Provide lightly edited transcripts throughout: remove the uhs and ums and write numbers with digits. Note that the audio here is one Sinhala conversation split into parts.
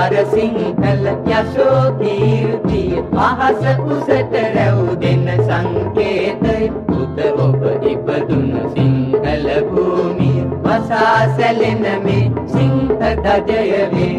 උදාර සිංහල යශෝ කීර්තිය අහස උසට රැව් දෙන සංකේතය පුත ඔබ ඉපදුන සිංහල භූමිය වසා සැලෙන මේ සිංහ ධජය වේ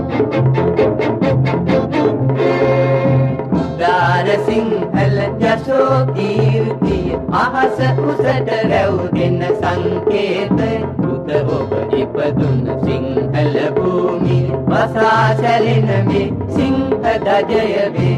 උදාර සිංහල යශෝ කීර්තිය අහස උසට රැව් දෙන සංකේතය පුත ඔබ ඉපදුන සිංහල භූමිය වසා සැලෙන මේ සිංහ ධජය වේ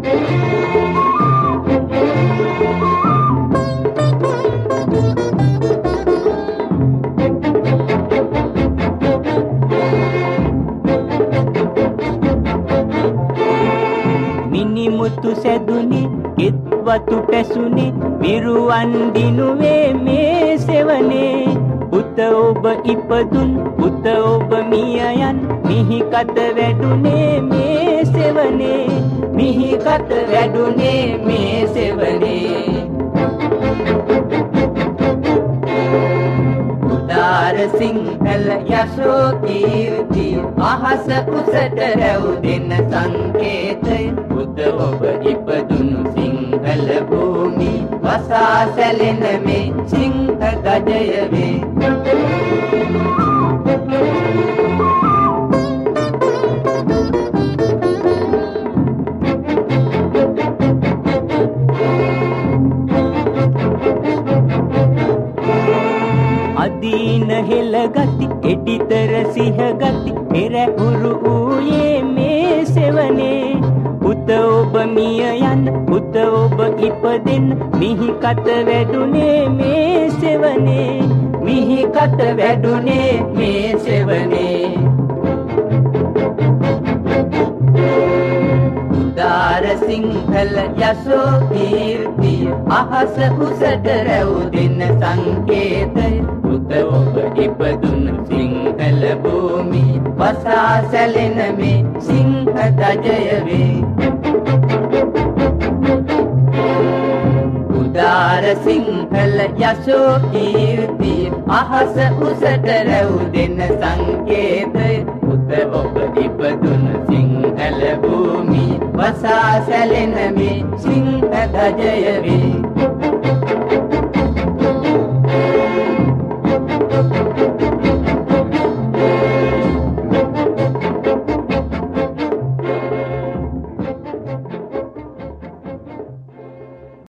මිනිමුතු සැදුනි කිත්වතු පැසුනි විරුවන් දිනුවේ මේ සෙවනේ පුත ඔබ ඉපදුන් පුත ඔබ මිය යන් මිහි කත වැඩුනේ මේ සෙවනේ මිහි කත වැඩුනේ මේ සෙවනේ උදාර සිංහල යශෝ කීර්තිය අහස උසට රැව් දෙන සංකේතය පුත ඔබ ඉපදුණු සිංහල භූමි වසා සැලෙන මේ සිංහ ධජය වේ අදීන හෙළ ගති එඩිතර සිහ ගති පෙරහුරු වූයේ මේ සෙවනේ පුත ඔබ මිය යන්න පුත ඔබ ඉපදෙන්න මිහි කත වැඩුනේ මේ සෙවනේ මිහි කත වැඩුනේ මේ සෙවනේ උදාර සිංහල යශෝ කීර්තිය අහස උසට රැව් දෙන සංකේතය පුත ඔබ ඉපදුන සිංහල භූමි වසා සැලෙන මේ සිංහ ධජය වේ උදාර සිංහල යශෝ කීර්තිය අහස උසට රැව් දෙන සංකේතය පුත ඔබ ඉපදුන සිංහල භූමි වසා සැලෙන මේ සිංහ ධජය වේ